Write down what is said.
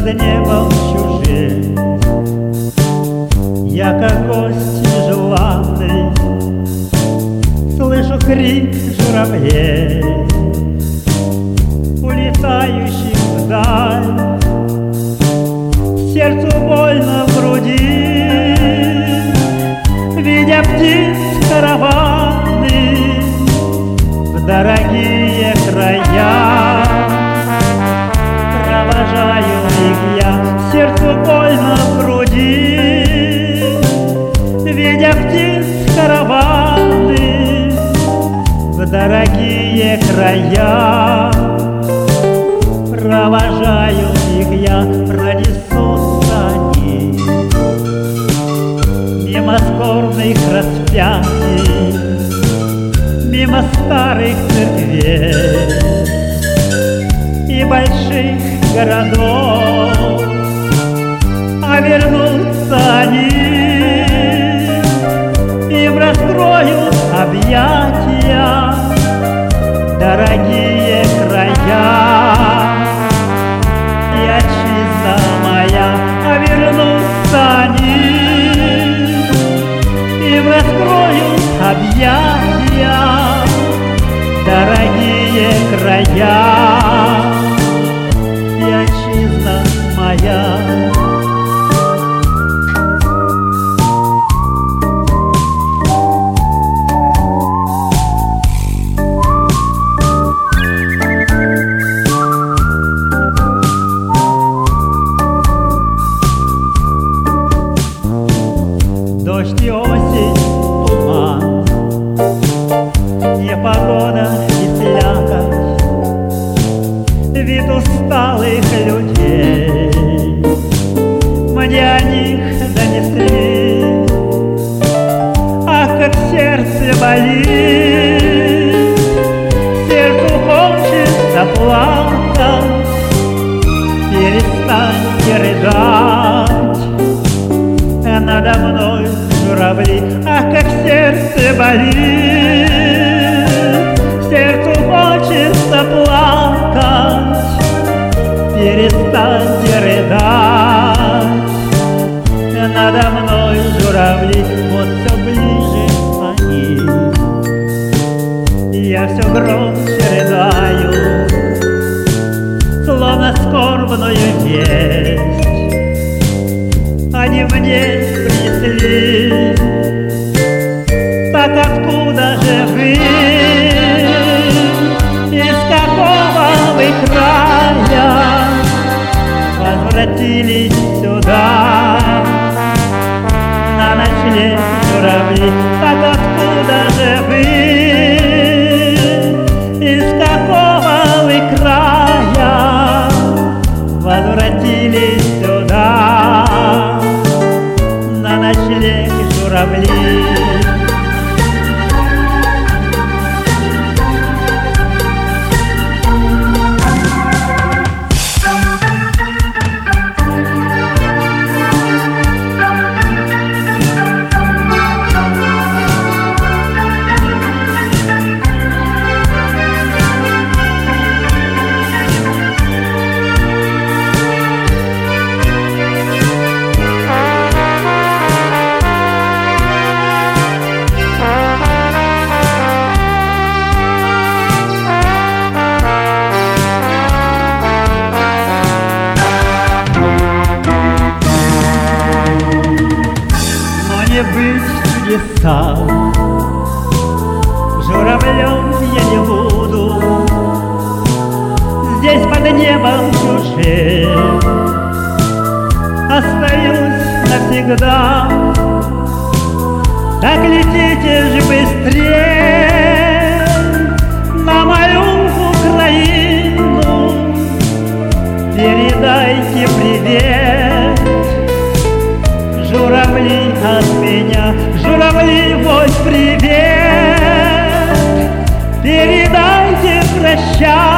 под небом чужим. Я, как гость нежеланный, слышу крик журавлей, улетающих вдаль. Сердцу больно в груди, видя птиц караваны в дорогие края. Провожаю их я, сердцу больно в груди, видя птиц караваны в дорогие края. Провожаю их я, пронесутся они мимо скорбных распятий, мимо старых церквей и больших городов. А вернутся они, им раскроют объятия дорогие края. И отчизна моя, а вернутся они, им раскроют объятия дорогие края. И отчизна моя. Дождь и осень, туман, непогода и слякоть, вид усталых людей мне о них донесли. Ах, как сердце болит, сердцу хочется плакать. Перестаньте рыдать надо мной, журавли. Ах, как сердце болит, сердцу хочется плакать. Перестаньте рыдать надо мной, журавли. Вот все ближе они, я все громче рыдаю, словно скорбную весть они мне принесли. Так откуда же вы, из какого вы края возвратились сюда на ночлег, журавли? Так откуда же вы, из какого вы края возвратились сюда на ночлег, журавли? Быть чудеса, журавлем я не буду, здесь под небом чужим остаюсь навсегда. Так летите же быстрее на мою Украину, передайте привет, журавли от меня, журавли, мой привет, передайте прощай